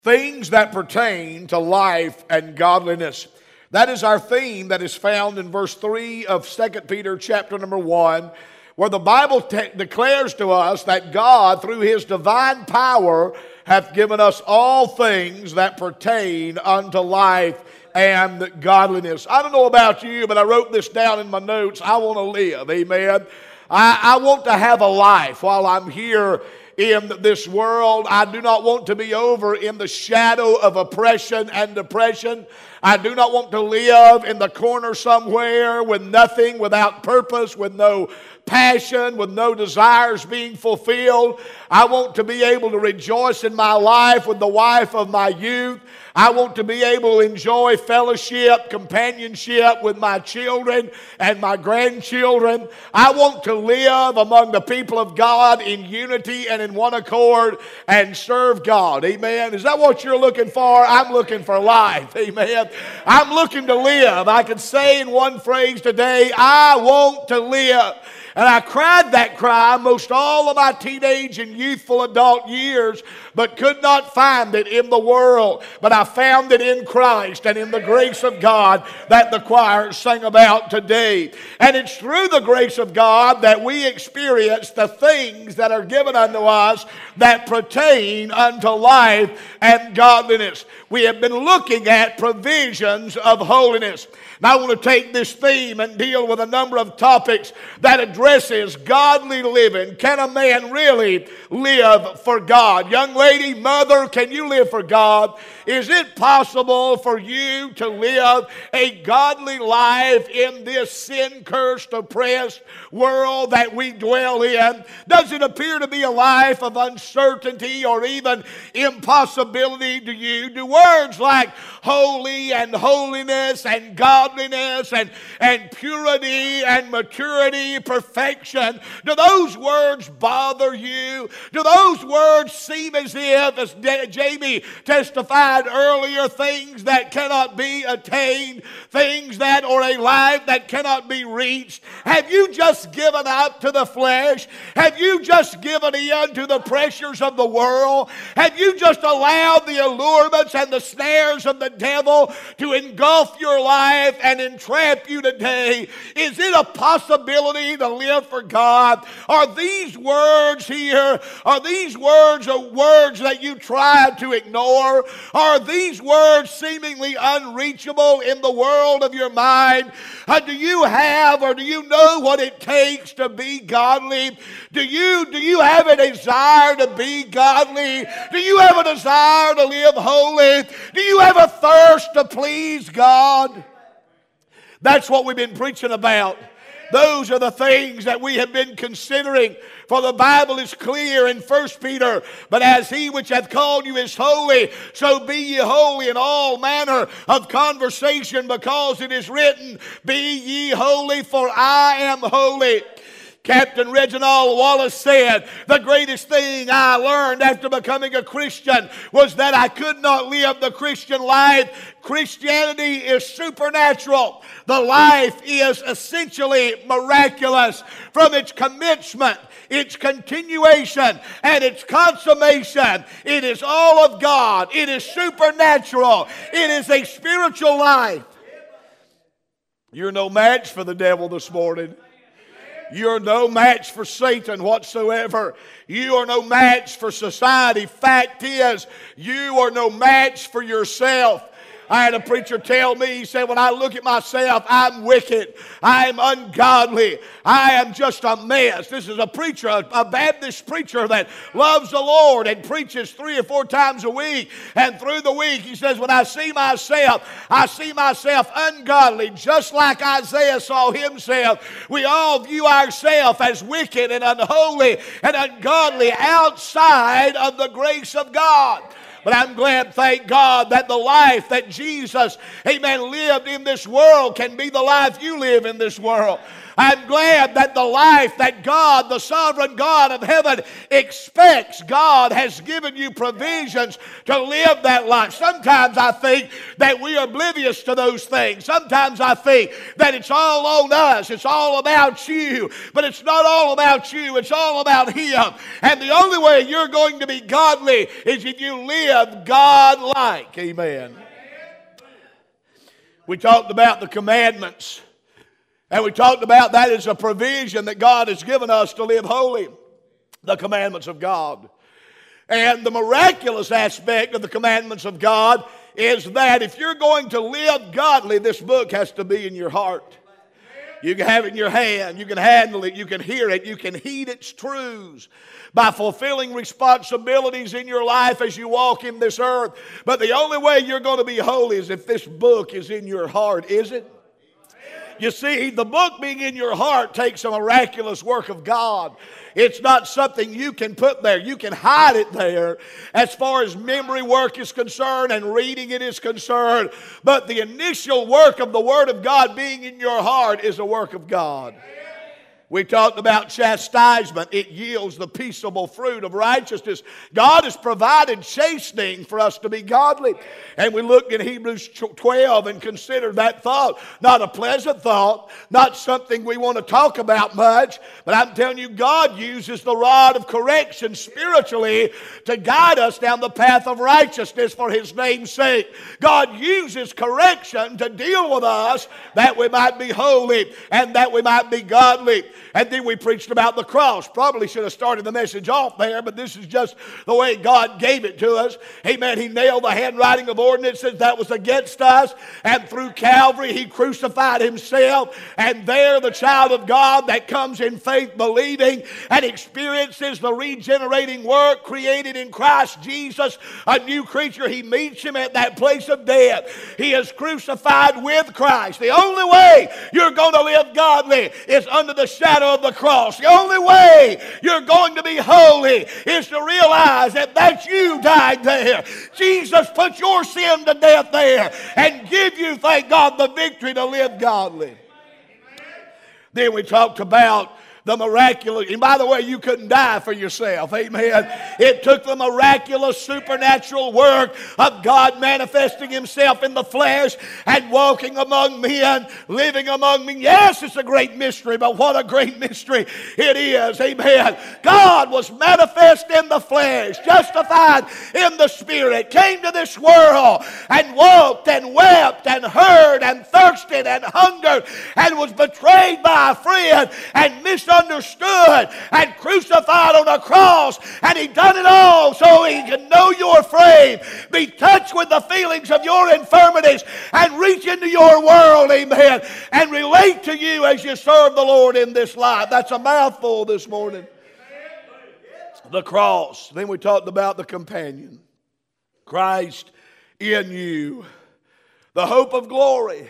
Things that pertain to life and godliness. That is our theme that is found in verse 3 of 2 Peter chapter number 1, where the Bible declares to us that God, through His divine power, hath given us all things that pertain unto life and godliness. I don't know about you, but I wrote this down in my notes. I want to live, amen. I want to have a life while I'm here in this world. I do not want to be over in the shadow of oppression and depression. I do not want to live in the corner somewhere with nothing, without purpose, with no passion, with no desires being fulfilled. I want to be able to rejoice in my life with the wife of my youth. I want to be able to enjoy fellowship, companionship with my children and my grandchildren. I want to live among the people of God in unity and in one accord and serve God. Amen. Is that what you're looking for? I'm looking for life. Amen. I'm looking to live. I can say in one phrase today, I want to live. And I cried that cry most all of my teenage and youthful adult years, but could not find it in the world. But I found it in Christ and in the grace of God that the choir sang about today. And it's through the grace of God that we experience the things that are given unto us that pertain unto life and godliness. We have been looking at provisions of holiness. Now I want to take this theme and deal with a number of topics that addresses godly living. Can a man really live for God? Young lady, mother, can you live for God? Is it possible for you to live a godly life in this sin-cursed, oppressed world that we dwell in? Does it appear to be a life of uncertainty or even impossibility to you? Do words like holy and holiness and godliness and purity and maturity, perfection, do those words bother you? Do those words seem as if, as Jamie testified earlier, things that cannot be attained, things that are a life that cannot be reached? Have you just given up to the flesh? Have you just given in to the pressures of the world? Have you just allowed the allurements and the snares of the devil to engulf your life and entrap you today? Is it a possibility to live for God? Are these words here, are these words that you try to ignore? Are these words seemingly unreachable in the world of your mind? Do you have or do you know what it takes to be godly? Do you have a desire to be godly? Do you have a desire to live holy? Do you have a thirst to please God? That's what we've been preaching about. Those are the things that we have been considering. For the Bible is clear in 1 Peter, but as He which hath called you is holy, so be ye holy in all manner of conversation, because it is written, be ye holy, for I am holy. Captain Reginald Wallace said, the greatest thing I learned after becoming a Christian was that I could not live the Christian life. Christianity is supernatural. The life is essentially miraculous. From its commencement, its continuation, and its consummation, it is all of God. It is supernatural. It is a spiritual life. You're no match for the devil this morning. You're no match for Satan whatsoever. You are no match for society. Fact is, you are no match for yourself. I had a preacher tell me, he said, when I look at myself, I'm wicked. I am ungodly. I am just a mess. This is a preacher, a Baptist preacher that loves the Lord and preaches 3 or 4 times a week. And through the week, he says, when I see myself ungodly, just like Isaiah saw himself. We all view ourselves as wicked and unholy and ungodly outside of the grace of God. But I'm glad, thank God, that the life that Jesus, amen, lived in this world can be the life you live in this world. I'm glad that the life that God, the sovereign God of heaven, expects. God has given you provisions to live that life. Sometimes I think that we are oblivious to those things. Sometimes I think that it's all on us. It's all about you. But it's not all about you. It's all about Him. And the only way you're going to be godly is if you live God-like. Amen. We talked about the commandments. And we talked about that as a provision that God has given us to live holy. The commandments of God. And the miraculous aspect of the commandments of God is that if you're going to live godly, this book has to be in your heart. You can have it in your hand. You can handle it. You can hear it. You can heed its truths by fulfilling responsibilities in your life as you walk in this earth. But the only way you're going to be holy is if this book is in your heart, is it? You see, the book being in your heart takes a miraculous work of God. It's not something you can put there. You can hide it there as far as memory work is concerned and reading it is concerned. But the initial work of the Word of God being in your heart is a work of God. We talked about chastisement. It yields the peaceable fruit of righteousness. God has provided chastening for us to be godly. And we looked in Hebrews 12 and considered that thought. Not a pleasant thought, not something we want to talk about much, but I'm telling you, God uses the rod of correction spiritually to guide us down the path of righteousness for His name's sake. God uses correction to deal with us that we might be holy and that we might be godly. And then we preached about the cross. Probably should have started the message off there, but this is just the way God gave it to us. Amen. He nailed the handwriting of ordinances that was against us. And through Calvary, He crucified Himself. And there the child of God that comes in faith believing and experiences the regenerating work created in Christ Jesus, a new creature, he meets Him at that place of death. He is crucified with Christ. The only way you're going to live godly is under the shadow of the cross. The only way you're going to be holy is to realize that that's you died there. Jesus put your sin to death there and give you, thank God, the victory to live godly. Then we talked about the miraculous, and by the way, you couldn't die for yourself, amen. It took the miraculous supernatural work of God manifesting Himself in the flesh and walking among men, living among men. Yes, it's a great mystery, but what a great mystery it is, amen. God was manifest in the flesh, justified in the Spirit, came to this world and walked and wept and heard and thirsted and hungered and was betrayed by a friend and misunderstood and crucified on a cross, and He done it all so He can know your frame, be touched with the feelings of your infirmities, and reach into your world, amen, and relate to you as you serve the Lord in this life. That's a mouthful this morning. The cross. Then we talked about the companion. Christ in you, the hope of glory.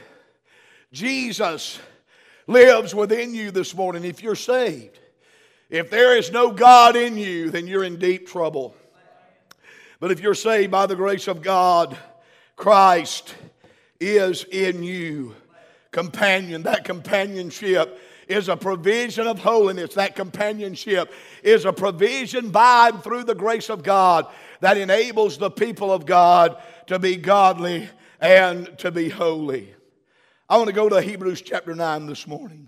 Jesus lives within you this morning if you're saved. If there is no God in you, then you're in deep trouble. But if you're saved by the grace of God, Christ is in you. Companion, that companionship is a provision of holiness. That companionship is a provision by and through the grace of God that enables the people of God to be godly and to be holy. I want to go to Hebrews chapter 9 this morning.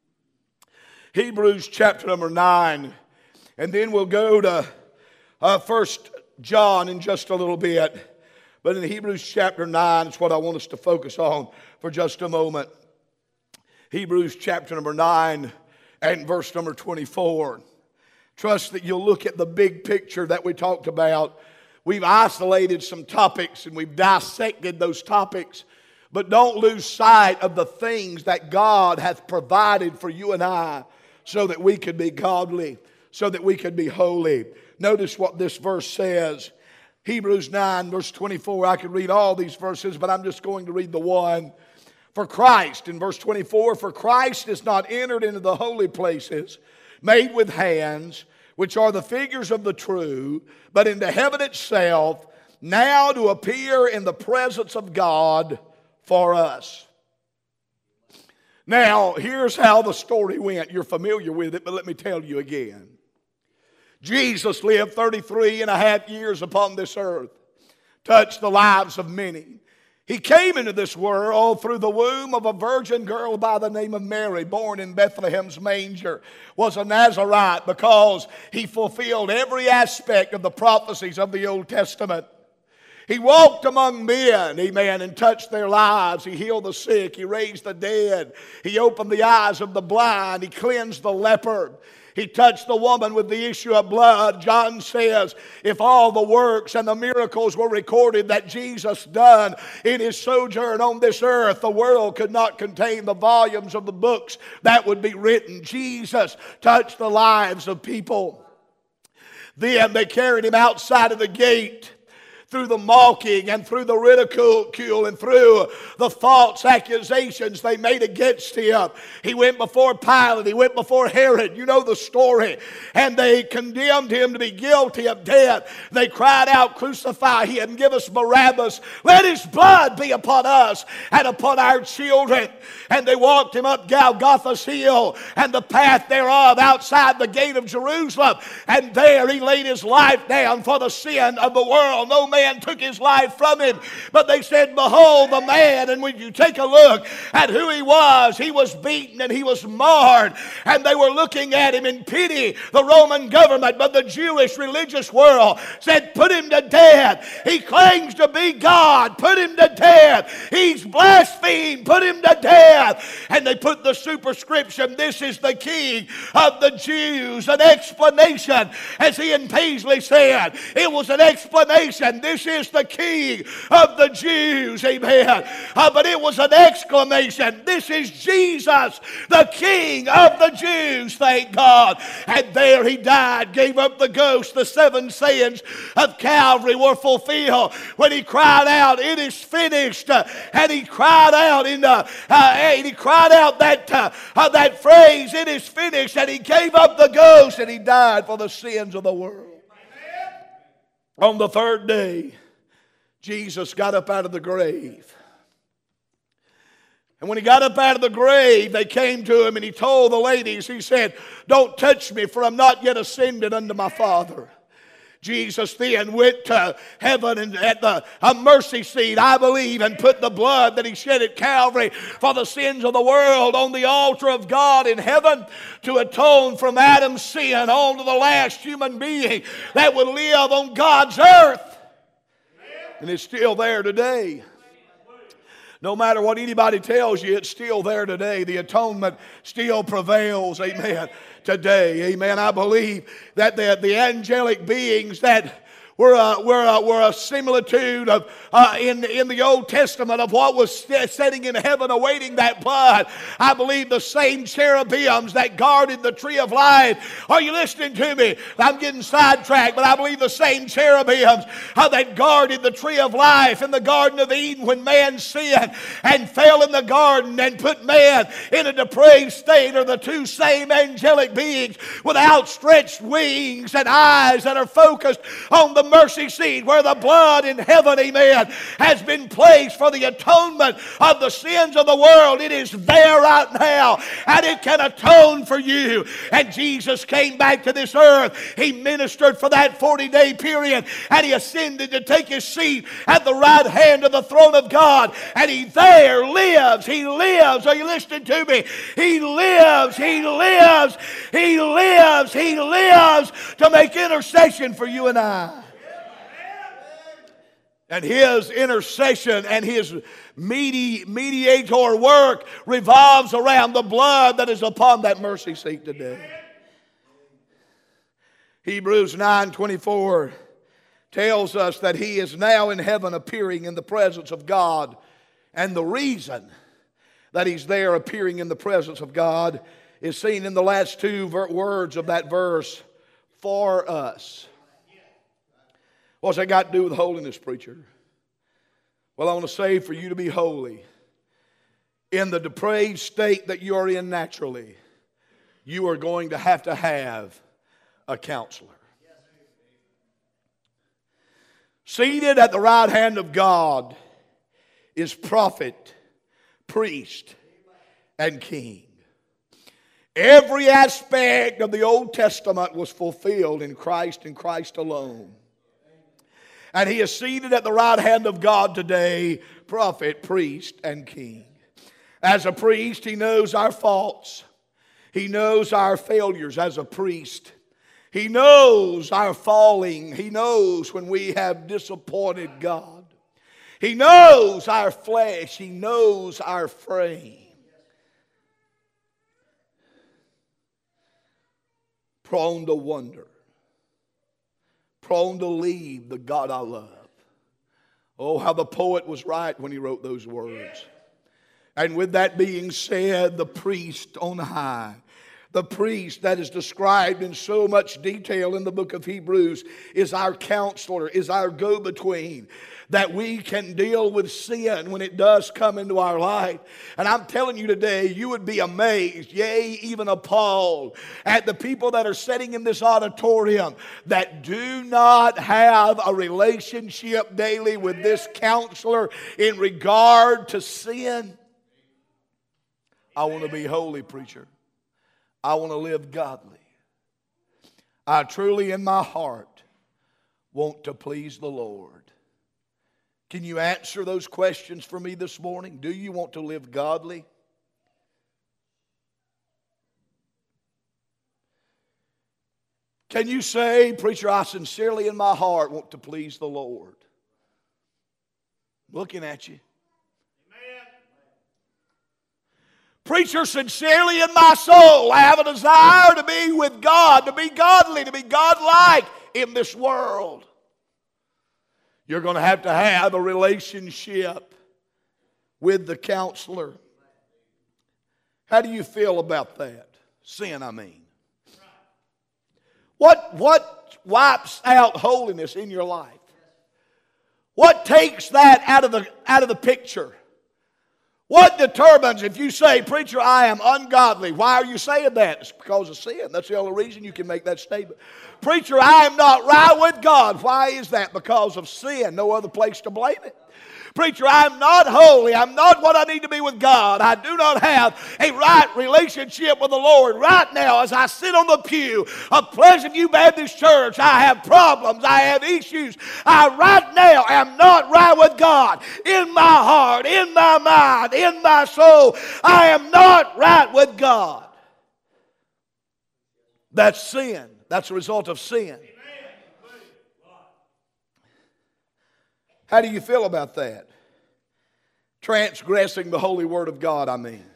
Hebrews chapter number 9. And then we'll go to 1 John in just a little bit. But in Hebrews chapter 9 is what I want us to focus on for just a moment. Hebrews chapter number 9 and verse number 24. Trust that you'll look at the big picture that we talked about. We've isolated some topics and we've dissected those topics. But don't lose sight of the things that God hath provided for you and I so that we could be godly, so that we could be holy. Notice what this verse says. Hebrews 9 verse 24. I could read all these verses, but I'm just going to read the one. For Christ, in verse 24, for Christ is not entered into the holy places made with hands, which are the figures of the true, but into heaven itself, now to appear in the presence of God for us. Now, here's how the story went. You're familiar with it, but let me tell you again. Jesus lived 33 and a half years upon this earth, touched the lives of many. He came into this world through the womb of a virgin girl by the name of Mary, born in Bethlehem's manger, was a Nazarite because he fulfilled every aspect of the prophecies of the Old Testament. He walked among men, amen, and touched their lives. He healed the sick. He raised the dead. He opened the eyes of the blind. He cleansed the leper. He touched the woman with the issue of blood. John says, if all the works and the miracles were recorded that Jesus done in his sojourn on this earth, the world could not contain the volumes of the books that would be written. Jesus touched the lives of people. Then they carried him outside of the gate, through the mocking and through the ridicule and through the false accusations they made against him. He went before Pilate. He went before Herod. You know the story. And they condemned him to be guilty of death. They cried out, crucify him, give us Barabbas. Let his blood be upon us and upon our children. And they walked him up Golgotha's hill and the path thereof outside the gate of Jerusalem. And there he laid his life down for the sin of the world. No man took his life from him, but they said, behold the man. And when you take a look at who he was beaten and he was marred, and they were looking at him in pity, the Roman government, but the Jewish religious world said, put him to death. He claims to be God, put him to death. He's blasphemed, put him to death. And they put the superscription, this is the King of the Jews. An explanation, as Ian Paisley said, it was an explanation. This is the King of the Jews, amen. But it was an exclamation. This is Jesus, the King of the Jews, thank God. And there he died, gave up the ghost. The 7 sayings of Calvary were fulfilled when he cried out, it is finished. And he cried out that phrase, it is finished. And he gave up the ghost and he died for the sins of the world. On the third day, Jesus got up out of the grave. And when he got up out of the grave, they came to him and he told the ladies, he said, don't touch me, for I'm not yet ascended unto my Father. Jesus then went to heaven and at the mercy seat, I believe, and put the blood that he shed at Calvary for the sins of the world on the altar of God in heaven to atone from Adam's sin on to the last human being that would live on God's earth. And it's still there today. No matter what anybody tells you, it's still there today. The atonement still prevails, amen, today. Amen. I believe that the angelic beings that were a similitude of in the Old Testament of what was sitting in heaven awaiting that blood. I believe the same cherubims that guarded the tree of life. Are you listening to me? I'm getting sidetracked, but I believe the same cherubims that guarded the tree of life in the Garden of Eden when man sinned and fell in the garden and put man in a depraved state are the two same angelic beings with outstretched wings and eyes that are focused on the mercy seat where the blood in heaven, amen, has been placed for the atonement of the sins of the world. It is there right now, and it can atone for you. And Jesus came back to this earth. He ministered for that 40-day period, and he ascended to take his seat at the right hand of the throne of God, and he there lives. He lives. Are you listening to me? He lives. He lives. He lives. He lives to make intercession for you and I. And his intercession and his mediator work revolves around the blood that is upon that mercy seat today. Hebrews 9:24 tells us that he is now in heaven appearing in the presence of God. And the reason that he's there appearing in the presence of God is seen in the last two words of that verse, for us. What's that got to do with holiness, preacher? Well, I want to say for you to be holy, in the depraved state that you are in naturally, you are going to have a counselor. Seated at the right hand of God is prophet, priest, and King. Every aspect of the Old Testament was fulfilled in Christ and Christ alone. And He is seated at the right hand of God today, prophet, priest, and king. As a priest, He knows our faults. He knows our failures as a priest. He knows our falling. He knows when we have disappointed God. He knows our flesh. He knows our frame. Prone to wonder, prone to leave the God I love. Oh, how the poet was right when he wrote those words. And with that being said, the priest on high, the priest that is described in so much detail in the book of Hebrews, is our counselor, is our go-between, that we can deal with sin when it does come into our life. And I'm telling you today, you would be amazed, yea, even appalled, at the people that are sitting in this auditorium that do not have a relationship daily with this counselor in regard to sin. I want to be holy, preacher. I want to live godly. I truly in my heart want to please the Lord. Can you answer those questions for me this morning? Do you want to live godly? Can you say, preacher, I sincerely in my heart want to please the Lord? Looking at you. Preacher, sincerely in my soul, I have a desire to be with God, to be godly, to be godlike in this world. You're going to have a relationship with the counselor. How do you feel about that? Sin, I mean. What wipes out holiness in your life? What takes that out of the picture? What determines if you say, preacher, I am ungodly? Why are you saying that? It's because of sin. That's the only reason you can make that statement. Preacher, I am not right with God. Why is that? Because of sin. No other place to blame it. Preacher, I'm not holy. I'm not what I need to be with God. I do not have a right relationship with the Lord. Right now, as I sit on the pew of Pleasant View Baptist Church, I have problems. I have issues. I right now am not right with God. In my heart, in my mind, in my soul, I am not right with God. That's sin. That's a result of sin. How do you feel about that? Transgressing the holy word of God, I mean.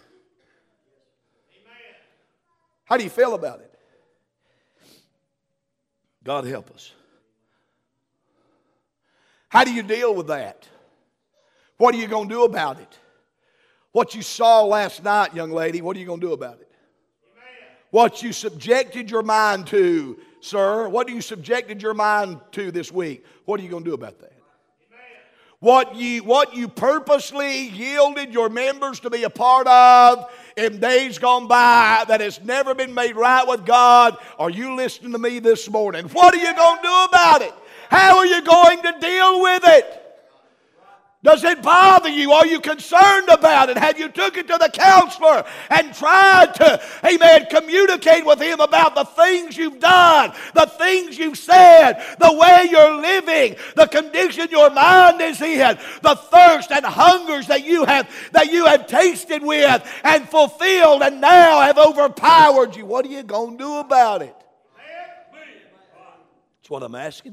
How do you feel about it? God help us. How do you deal with that? What are you going to do about it? What you saw last night, young lady, what are you going to do about it? What you subjected your mind to, sir, what you subjected your mind to this week, what are you going to do about that? What you purposely yielded your members to be a part of in days gone by that has never been made right with God, are you listening to me this morning? What are you going to do about it? How are you going to deal with it? Does it bother you? Are you concerned about it? Have you took it to the counselor and tried to, amen, communicate with him about the things you've done, the things you've said, the way you're living, the condition your mind is in, the thirst and hungers that you have tasted with and fulfilled and now have overpowered you? What are you going to do about it? That's what I'm asking.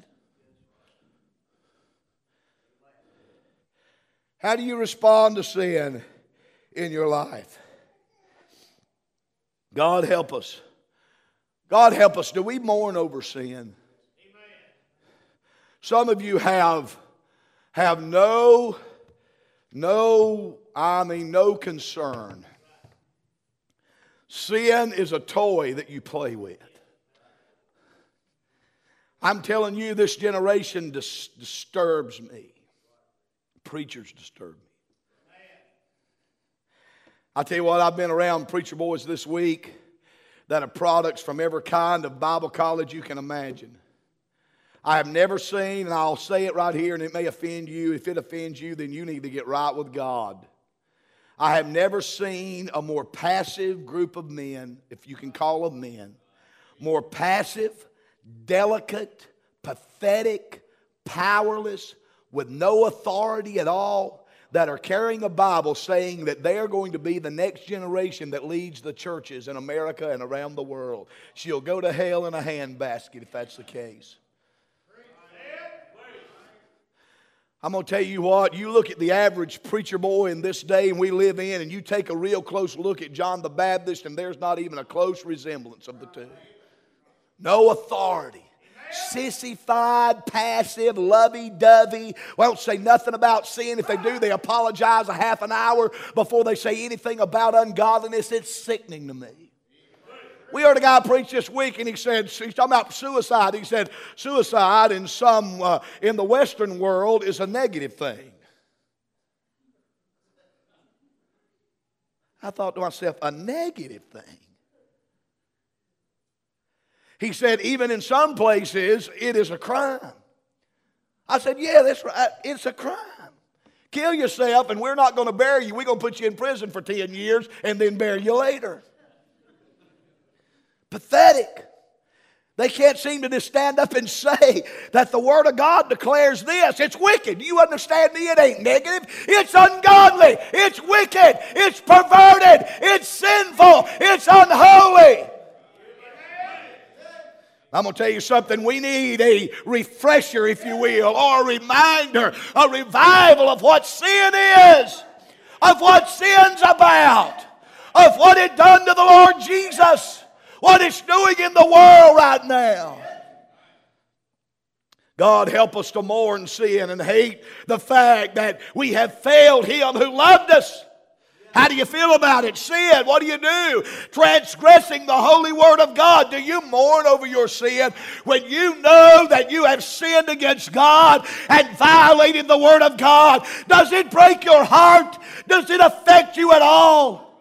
How do you respond to sin in your life? God help us. God help us. Do we mourn over sin? Amen. Some of you have no concern. Sin is a toy that you play with. I'm telling you, this generation disturbs me. Preachers disturb me. I tell you what, I've been around preacher boys this week that are products from every kind of Bible college you can imagine. I have never seen, and I'll say it right here, and it may offend you. If it offends you, then you need to get right with God. I have never seen a more passive group of men, if you can call them men, more passive, delicate, pathetic, powerless, with no authority at all, that are carrying a Bible saying that they are going to be the next generation that leads the churches in America and around the world. She'll go to hell in a handbasket if that's the case. I'm going to tell you what, you look at the average preacher boy in this day and we live in, and you take a real close look at John the Baptist, and there's not even a close resemblance of the two. No authority. Sissified, passive, lovey-dovey. Won't say nothing about sin. If they do, they apologize a half an hour before they say anything about ungodliness. It's sickening to me. We heard a guy preach this week, and he said, he's talking about suicide. He said, suicide in the Western world is a negative thing. I thought to myself, a negative thing? He said, even in some places, it is a crime. I said, yeah, that's right. It's a crime. Kill yourself, and we're not going to bury you. We're going to put you in prison for 10 years and then bury you later. Pathetic. They can't seem to just stand up and say that the Word of God declares this. It's wicked. You understand me? It ain't negative. It's ungodly. It's wicked. It's perverted. It's sinful. It's unholy. I'm going to tell you something. We need a refresher, if you will, or a reminder, a revival of what sin is, of what sin's about, of what it done to the Lord Jesus, what it's doing in the world right now. God, help us to mourn sin and hate the fact that we have failed Him who loved us. How do you feel about it? Sin, what do? Transgressing the holy word of God. Do you mourn over your sin when you know that you have sinned against God and violated the word of God? Does it break your heart? Does it affect you at all?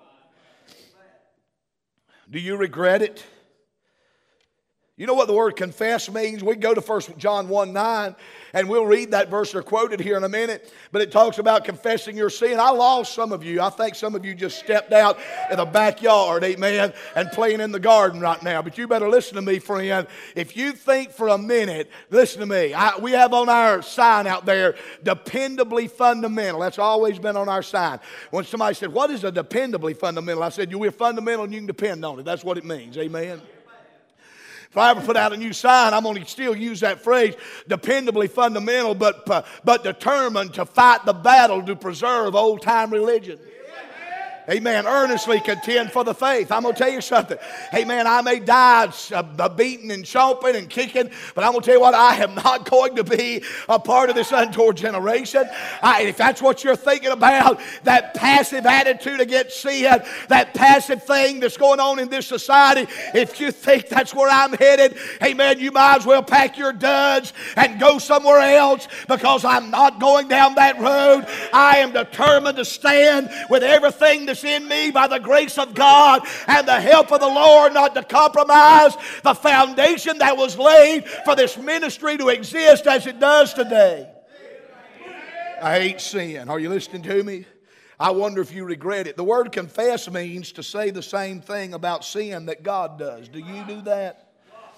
Do you regret it? You know what the word confess means? We go to 1 John 1:9, and we'll read that verse or quote it here in a minute. But it talks about confessing your sin. I lost some of you. I think some of you just stepped out in the backyard, amen, and playing in the garden right now. But you better listen to me, friend. If you think for a minute, listen to me. We have on our sign out there, dependably fundamental. That's always been on our sign. When somebody said, what is a dependably fundamental? I said, we're fundamental and you can depend on it. That's what it means, amen. If I ever put out a new sign, I'm going to still use that phrase, dependably fundamental, but determined to fight the battle to preserve old-time religion. Amen. Earnestly contend for the faith. I'm going to tell you something. Amen. I may die beating and chomping and kicking, but I'm going to tell you what, I am not going to be a part of this untoward generation. If that's what you're thinking about, that passive attitude against sin, that passive thing that's going on in this society, if you think that's where I'm headed, amen, you might as well pack your duds and go somewhere else, because I'm not going down that road. I am determined to stand with everything that's in me by the grace of God and the help of the Lord, not to compromise the foundation that was laid for this ministry to exist as it does today. I hate sin. Are you listening to me? I wonder if you regret it. The word confess means to say the same thing about sin that God does. Do you do that?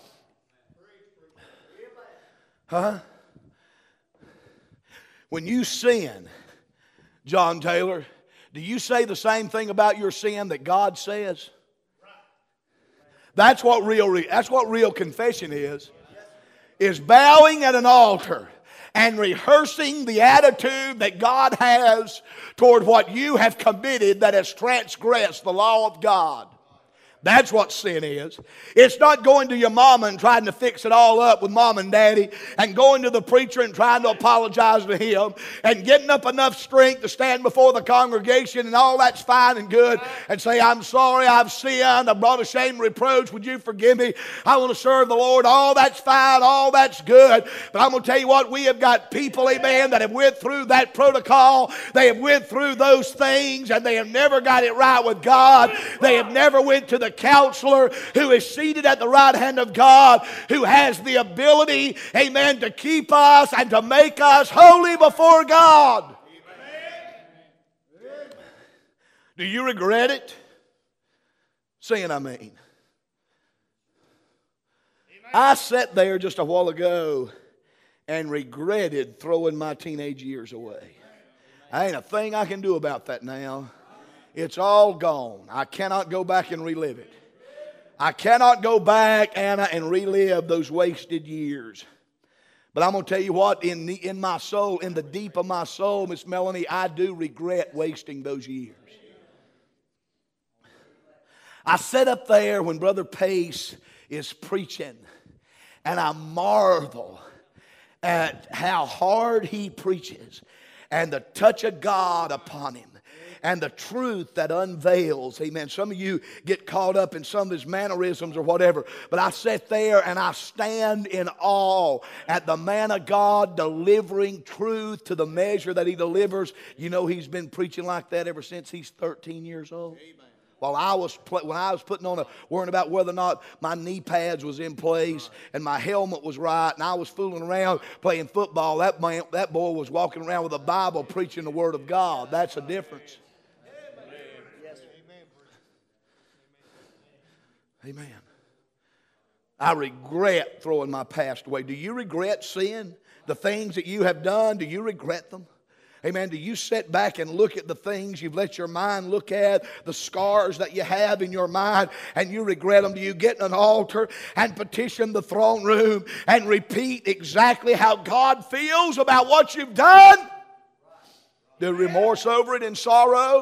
Huh? When you sin, John Taylor, do you say the same thing about your sin that God says? That's what real confession is bowing at an altar and rehearsing the attitude that God has toward what you have committed that has transgressed the law of God. That's what sin is. It's not going to your mama and trying to fix it all up with mom and daddy, and going to the preacher and trying to apologize to him, and getting up enough strength to stand before the congregation, and all that's fine and good, and say, I'm sorry, I've sinned, I brought a shame and reproach, would you forgive me? I want to serve the Lord. All that's fine, all that's good. But I'm going to tell you what, we have got people, amen, that have went through that protocol. They have went through those things, and they have never got it right with God. They have never went to the counselor who is seated at the right hand of God, who has the ability, amen, to keep us and to make us holy before God. Do you regret it? Saying I mean. I sat there just a while ago and regretted throwing my teenage years away. Ain't a thing I can do about that now. It's all gone. I cannot go back and relive it. I cannot go back, Anna, and relive those wasted years. But I'm going to tell you what, in my soul, in the deep of my soul, Miss Melanie, I do regret wasting those years. I sat up there when Brother Pace is preaching, and I marvel at how hard he preaches and the touch of God upon him and the truth that unveils. Amen. Some of you get caught up in some of his mannerisms or whatever, but I sat there and I stand in awe at the man of God delivering truth to the measure that he delivers. You know, he's been preaching like that ever since he's 13 years old. Amen. When I was putting on worrying about whether or not my knee pads was in place and my helmet was right, and I was fooling around playing football, that boy was walking around with a Bible preaching the Word of God. That's a difference. Amen. I regret throwing my past away. Do you regret sin? The things that you have done, do you regret them? Amen. Do you sit back and look at the things you've let your mind look at, the scars that you have in your mind, and you regret them? Do you get in an altar and petition the throne room and repeat exactly how God feels about what you've done? Do remorse over it and sorrow?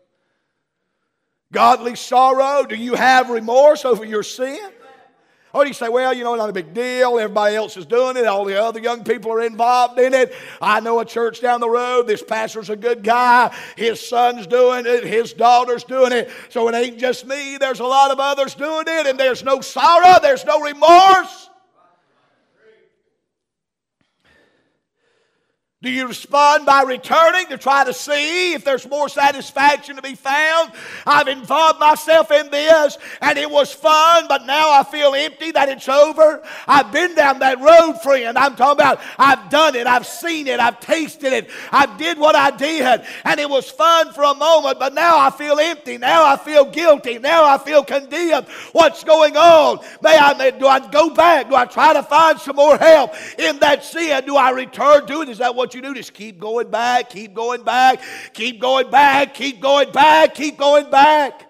Godly sorrow? Do you have remorse over your sin? Or do you say, well, you know, not a big deal. Everybody else is doing it. All the other young people are involved in it. I know a church down the road. This pastor's a good guy. His son's doing it. His daughter's doing it. So it ain't just me. There's a lot of others doing it. And there's no sorrow. There's no remorse. Do you respond by returning to try to see if there's more satisfaction to be found? I've involved myself in this, and it was fun, but now I feel empty that it's over. I've been down that road, friend. I'm talking about I've done it, I've seen it, I've tasted it, I did what I did, and it was fun for a moment, but now I feel empty. Now I feel guilty. Now I feel condemned. What's going on? Do I go back? Do I try to find some more help in that sin? Do I return to it? Is that what you do? Just keep going back, keep going back, keep going back, keep going back, keep going back.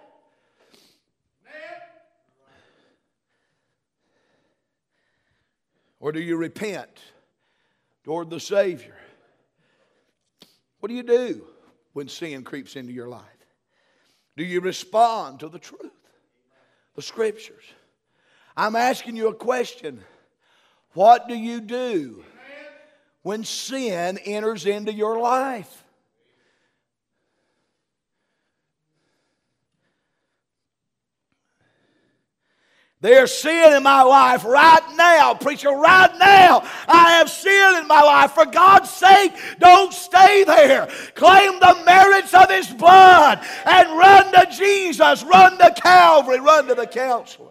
Or do you repent toward the Savior? What do you do when sin creeps into your life? Do you respond to the truth, the Scriptures? I'm asking you a question. What do you do when sin enters into your life? There's sin in my life right now. Preacher, right now I have sin in my life. For God's sake, don't stay there. Claim the merits of His blood and run to Jesus. Run to Calvary. Run to the Counselor.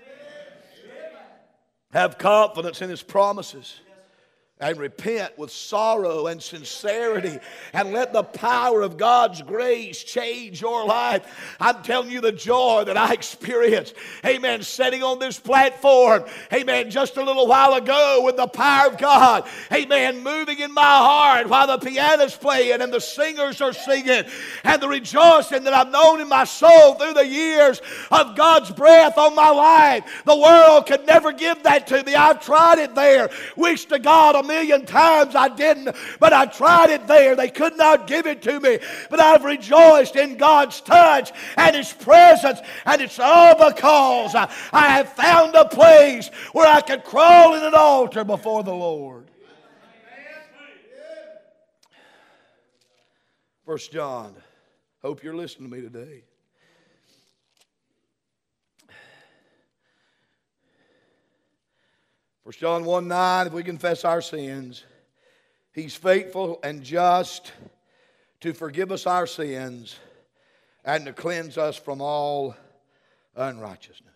Have confidence in His promises. And repent with sorrow and sincerity, and let the power of God's grace change your life. I'm telling you the joy that I experienced, amen, sitting on this platform, amen, just a little while ago with the power of God, amen, moving in my heart while the piano's playing and the singers are singing, and the rejoicing that I've known in my soul through the years of God's breath on my life. The world could never give that to me. I've tried it there. Wish to God a million times I didn't, but I tried it there. They could not give it to me, but I've rejoiced in God's touch and His presence, and it's all because I have found a place where I could crawl in an altar before the Lord. 1 John, hope you're listening to me today. First John 1:9, if we confess our sins, He's faithful and just to forgive us our sins and to cleanse us from all unrighteousness.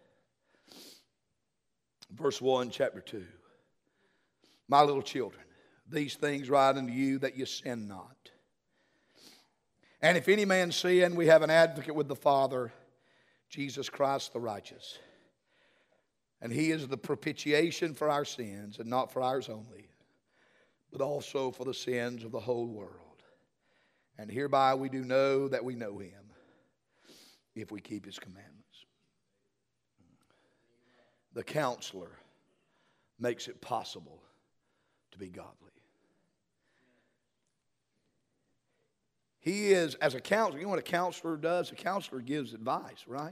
Verse 1, chapter 2. My little children, these things write unto you that you sin not. And if any man sin, we have an advocate with the Father, Jesus Christ the righteous. And he is the propitiation for our sins, and not for ours only, but also for the sins of the whole world. And hereby we do know that we know him, if we keep his commandments. The counselor makes it possible to be godly. He is, as a counselor, you know what a counselor does? A counselor gives advice, right?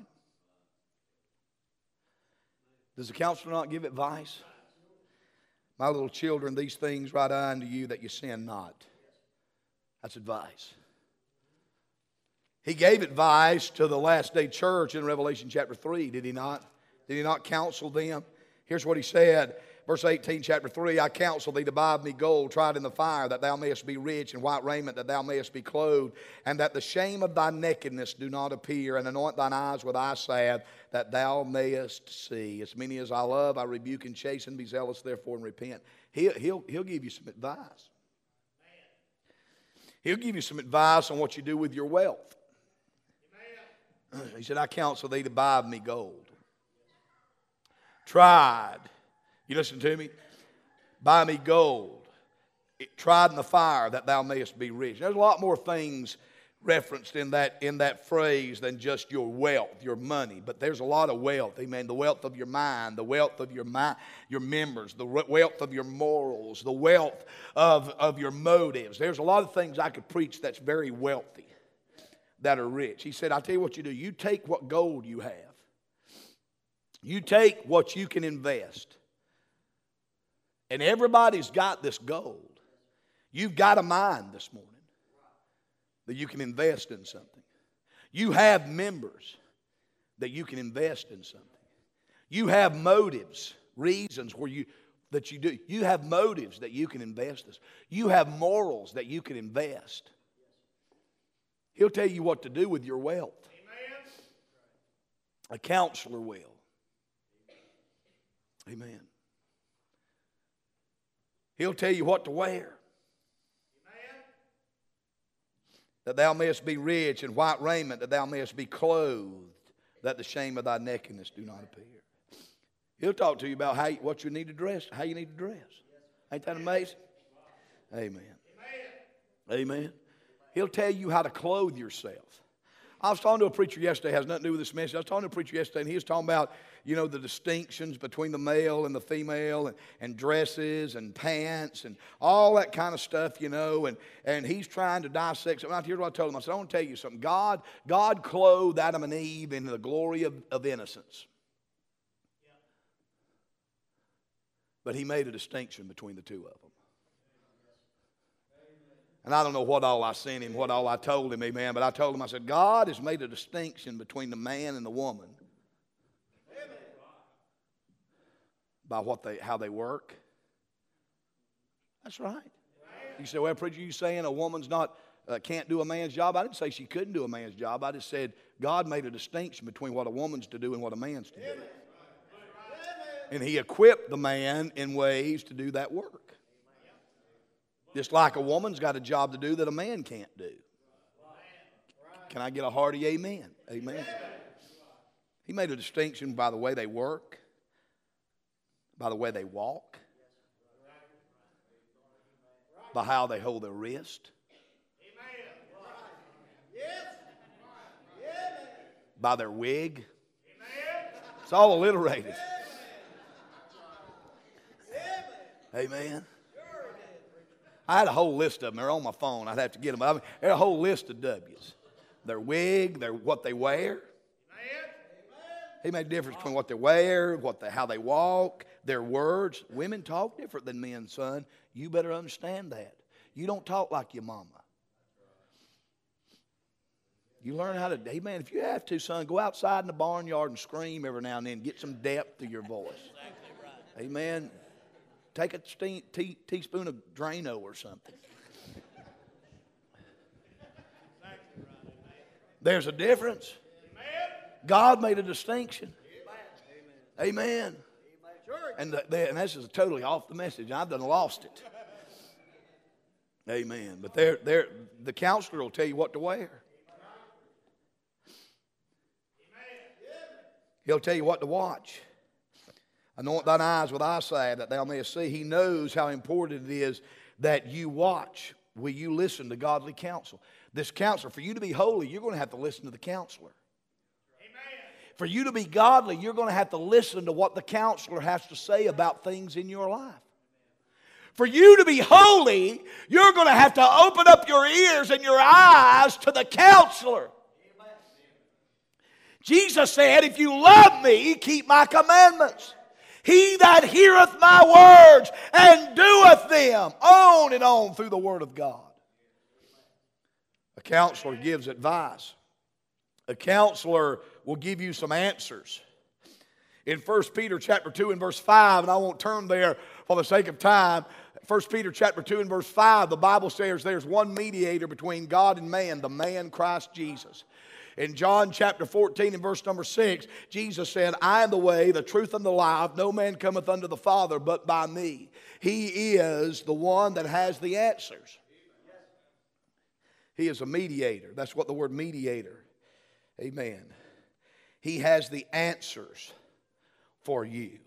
Does a counselor not give advice? My little children, these things write I unto you that you sin not. That's advice. He gave advice to the last day church in Revelation chapter 3, did he not? Did he not counsel them? Here's what he said. Verse 18, chapter 3, I counsel thee to buy of me gold tried in the fire, that thou mayest be rich, and white raiment, that thou mayest be clothed, and that the shame of thy nakedness do not appear, and anoint thine eyes with eye salve, that thou mayest see. As many as I love, I rebuke and chasten. Be zealous, therefore, and repent. He'll give you some advice. He'll give you some advice on what you do with your wealth. He said, I counsel thee to buy of me gold. Tried. You listen to me? Buy me gold. Tried in the fire, that thou mayest be rich. There's a lot more things referenced in that phrase than just your wealth, your money. But there's a lot of wealth. Amen. The wealth of your mind, the wealth of your members, the wealth of your morals, the wealth of your motives. There's a lot of things I could preach that's very wealthy, that are rich. He said, I'll tell you what you do. You take what gold you have. You take what you can invest. And everybody's got this gold. You've got a mind this morning that you can invest in something. You have members that you can invest in something. You have motives, reasons that you do. You have motives that you can invest this. You have morals that you can invest. He'll tell you what to do with your wealth. Amen. A counselor will. Amen. He'll tell you what to wear. Amen. That thou mayest be rich, in white raiment, that thou mayest be clothed, that the shame of thy nakedness do not appear. He'll talk to you about what you need to dress, how you need to dress. Ain't that amazing? Amen. Amen. He'll tell you how to clothe yourself. I was talking to a preacher yesterday, has nothing to do with this message. I was talking to a preacher yesterday, and he was talking about, the distinctions between the male and the female, and dresses and pants and all that kind of stuff, and he's trying to dissect something. Here's what I told him. I said, I want to tell you something. God clothed Adam and Eve in the glory of innocence. But he made a distinction between the two of them. And I don't know what all I sent him, what all I told him, amen. But I told him, I said, God has made a distinction between the man and the woman by how they work. That's right. You say, well, preacher, you saying a woman's can't do a man's job? I didn't say she couldn't do a man's job. I just said God made a distinction between what a woman's to do and what a man's to do. And he equipped the man in ways to do that work. Just like a woman's got a job to do that a man can't do. Can I get a hearty amen? Amen. He made a distinction by the way they work, by the way they walk, by how they hold their wrist, by their wig. It's all alliterated. Amen. I had a whole list of them. They're on my phone. I'd have to get them. There's a whole list of W's. Their wig, what they wear. He made a difference between what they wear, how they walk, their words. Women talk different than men, son. You better understand that. You don't talk like your mama. You learn how to, amen. If you have to, son, go outside in the barnyard and scream every now and then. Get some depth to your voice. Amen. Take a teaspoon of Drano or something. There's a difference. God made a distinction. Amen. And this is totally off the message. I've done lost it. Amen. But the counselor will tell you what to wear. He'll tell you what to watch. Anoint thine eyes with eye salve that thou mayest see. He knows how important it is that you watch. Will you listen to godly counsel? This counselor, for you to be holy, you're going to have to listen to the counselor. For you to be godly, you're going to have to listen to what the counselor has to say about things in your life. For you to be holy, you're going to have to open up your ears and your eyes to the counselor. Jesus said, if you love me, keep my commandments. He that heareth my words and doeth them, on and on through the word of God. A counselor gives advice. A counselor will give you some answers. In 1 Peter chapter 2 and verse 5, and I won't turn there for the sake of time. 1 Peter chapter 2 and verse 5, the Bible says there's one mediator between God and man, the man Christ Jesus. In John chapter 14 and verse number 6, Jesus said, I am the way, the truth, and the life. No man cometh unto the Father but by me. He is the one that has the answers. He is a mediator. That's what the word mediator. Amen. He has the answers for you.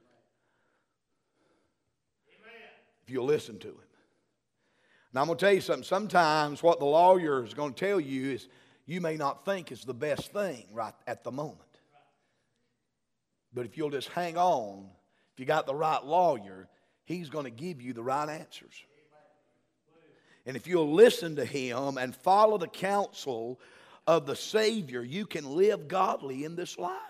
If you'll listen to him. Now I'm going to tell you something. Sometimes what the lawyer is going to tell you is you may not think is the best thing right at the moment. But if you'll just hang on, if you got the right lawyer, he's going to give you the right answers. And if you'll listen to him and follow the counsel of the Savior, you can live godly in this life.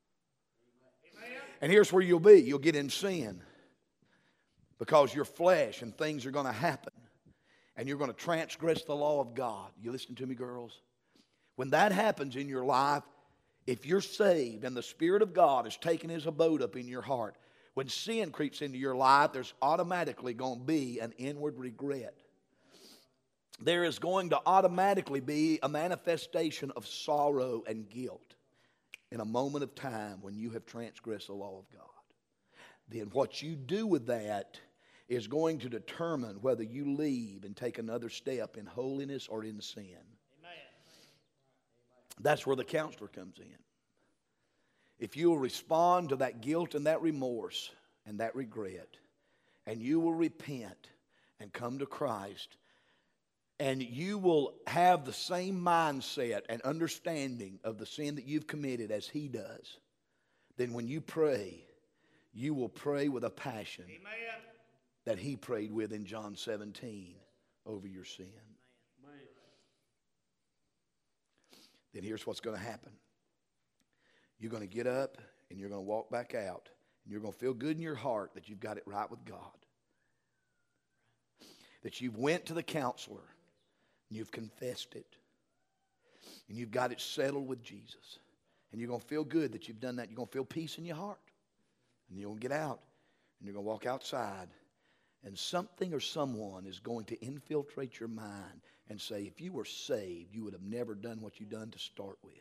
And here's where you'll be. You'll get in sin because your flesh and things are going to happen. And you're going to transgress the law of God. You listen to me, girls? When that happens in your life, if you're saved and the Spirit of God has taken His abode up in your heart, when sin creeps into your life, there's automatically going to be an inward regret. There is going to automatically be a manifestation of sorrow and guilt in a moment of time when you have transgressed the law of God. Then what you do with that is going to determine whether you leave and take another step in holiness or in sin. That's where the counselor comes in. If you will respond to that guilt and that remorse and that regret, and you will repent and come to Christ, and you will have the same mindset and understanding of the sin that you've committed as He does, then when you pray, you will pray with a passion that He prayed with in John 17 over your sin. Then here's what's going to happen. You're going to get up and you're going to walk back out. And you're going to feel good in your heart that you've got it right with God. That you've went to the counselor and you've confessed it. And you've got it settled with Jesus. And you're going to feel good that you've done that. You're going to feel peace in your heart. And you're going to get out and you're going to walk outside. And something or someone is going to infiltrate your mind and say, if you were saved, you would have never done what you've done to start with.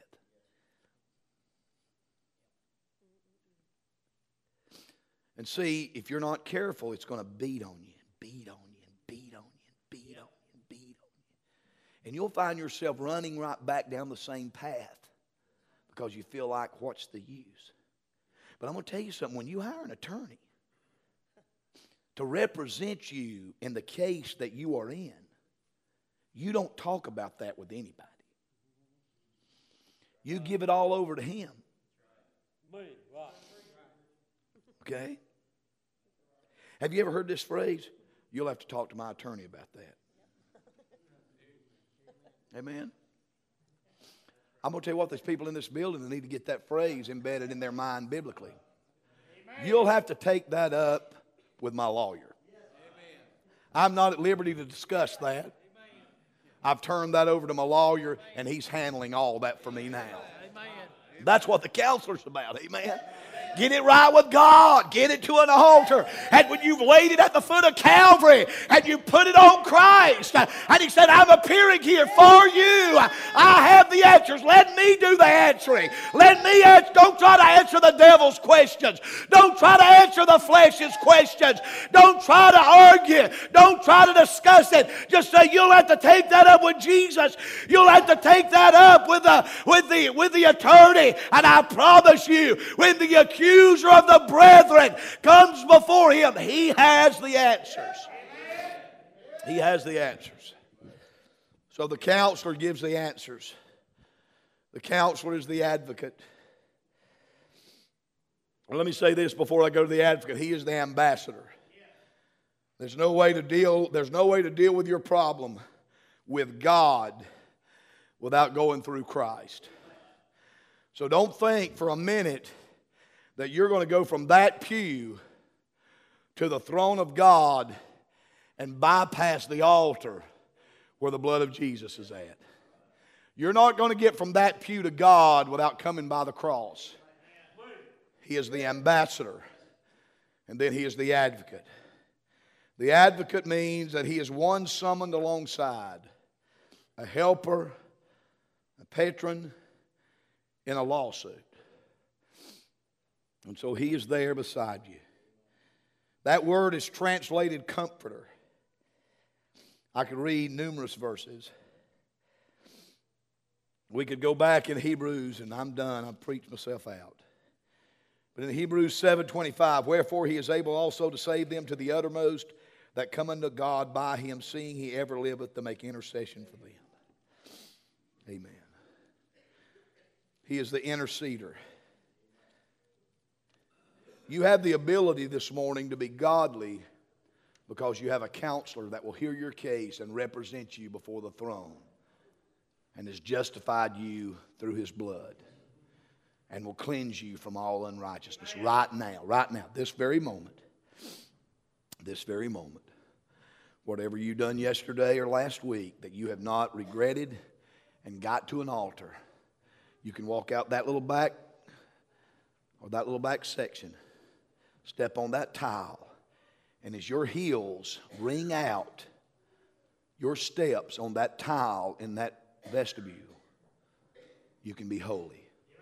And see, if you're not careful, it's going to beat on you, beat on you, and beat on you, and beat on you, and beat on you. And you'll find yourself running right back down the same path because you feel like, what's the use? But I'm going to tell you something. When you hire an attorney to represent you in the case that you are in, you don't talk about that with anybody. You give it all over to him. Okay? Have you ever heard this phrase? You'll have to talk to my attorney about that. Amen? I'm going to tell you what, there's people in this building that need to get that phrase embedded in their mind biblically. You'll have to take that up with my lawyer. I'm not at liberty to discuss that. I've turned that over to my lawyer, and he's handling all that for me now. That's what the counselor's about. Amen. Get it right with God. Get it to an altar. And when you've laid it at the foot of Calvary and you put it on Christ, and He said, I'm appearing here for you. I have the answers. Let me do the answering. Let me answer. Don't try to answer the devil's questions. Don't try to answer the flesh's questions. Don't try to argue. Don't try to discuss it. Just say, you'll have to take that up with Jesus. You'll have to take that up with the attorney. And I promise you, when the accuser of the brethren comes before Him, He has the answers. He has the answers. So the counselor gives the answers. The counselor is the advocate. Well, let me say this before I go to the advocate. He is the ambassador. There's no way to deal with your problem with God without going through Christ. So don't think for a minute that you're going to go from that pew to the throne of God and bypass the altar where the blood of Jesus is at. You're not going to get from that pew to God without coming by the cross. He is the ambassador, and then He is the advocate. The advocate means that he is one summoned alongside, a helper, a patron in a lawsuit. And so he is there beside you. That word is translated comforter. I could read numerous verses. We could go back in Hebrews, and I'm done. I've preached myself out. But in Hebrews 7:25, wherefore He is able also to save them to the uttermost that come unto God by Him, seeing He ever liveth to make intercession for them. Amen. He is the interceder. You have the ability this morning to be godly because you have a counselor that will hear your case and represent you before the throne and has justified you through His blood and will cleanse you from all unrighteousness right now, this very moment. Whatever you done yesterday or last week that you have not regretted and got to an altar, you can walk out that little back section, step on that tile, and as your heels ring out your steps on that tile in that vestibule, you can be holy.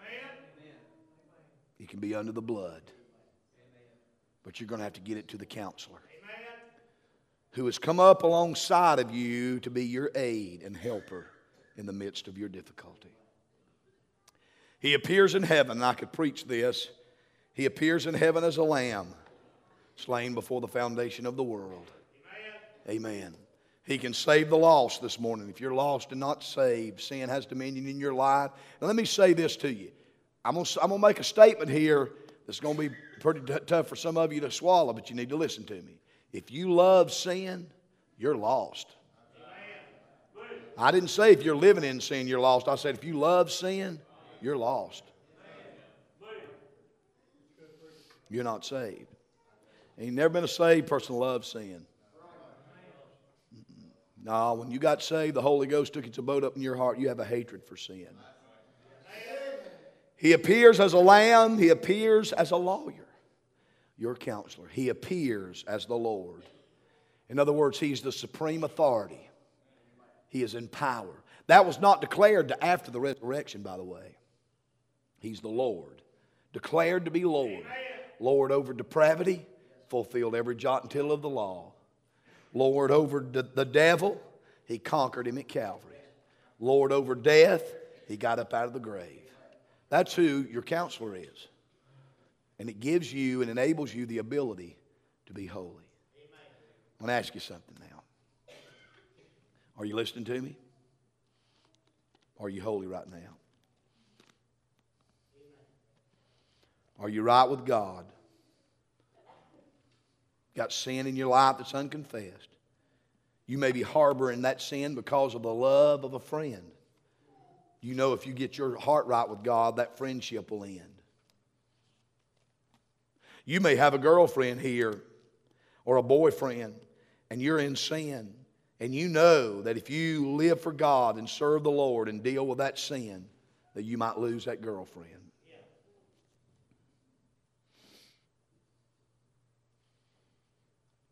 You can be under the blood. But you're going to have to get it to the counselor who has come up alongside of you to be your aid and helper in the midst of your difficulty. He appears in heaven, and I could preach this. He appears in heaven as a lamb slain before the foundation of the world. Amen. He can save the lost this morning. If you're lost and not saved, sin has dominion in your life. Now let me say this to you. I'm going to make a statement here that's going to be pretty tough for some of you to swallow, but you need to listen to me. If you love sin, you're lost. I didn't say if you're living in sin, you're lost. I said if you love sin, you're lost. You're not saved. And you've never been a saved person who loves sin. No, when you got saved, the Holy Ghost took its abode up in your heart. You have a hatred for sin. He appears as a lamb. He appears as a lawyer, your counselor. He appears as the Lord. In other words, He's the supreme authority. He is in power. That was not declared after the resurrection, by the way. He's the Lord, declared to be Lord. Lord over depravity, fulfilled every jot and tittle of the law. Lord over the devil, He conquered him at Calvary. Lord over death, He got up out of the grave. That's who your counselor is. And it gives you and enables you the ability to be holy. I want to ask you something now. Are you listening to me? Are you holy right now? Are you right with God? Got sin in your life that's unconfessed. You may be harboring that sin because of the love of a friend. You know if you get your heart right with God, that friendship will end. You may have a girlfriend here or a boyfriend and you're in sin. And you know that if you live for God and serve the Lord and deal with that sin, that you might lose that girlfriend.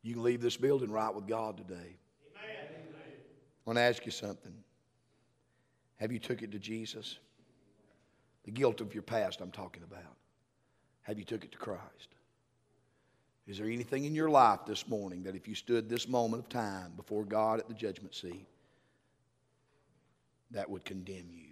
You can leave this building right with God today. Amen. I want to ask you something. Have you took it to Jesus? The guilt of your past I'm talking about. Have you took it to Christ? Is there anything in your life this morning that if you stood this moment of time before God at the judgment seat, that would condemn you?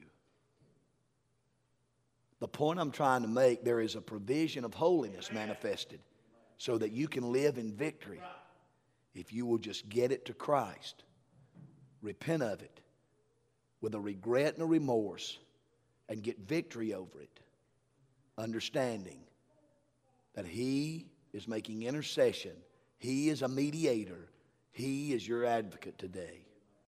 The point I'm trying to make, there is a provision of holiness manifested so that you can live in victory if you will just get it to Christ, repent of it with a regret and a remorse, and get victory over it, understanding that He is making intercession. He is a mediator. He is your advocate today.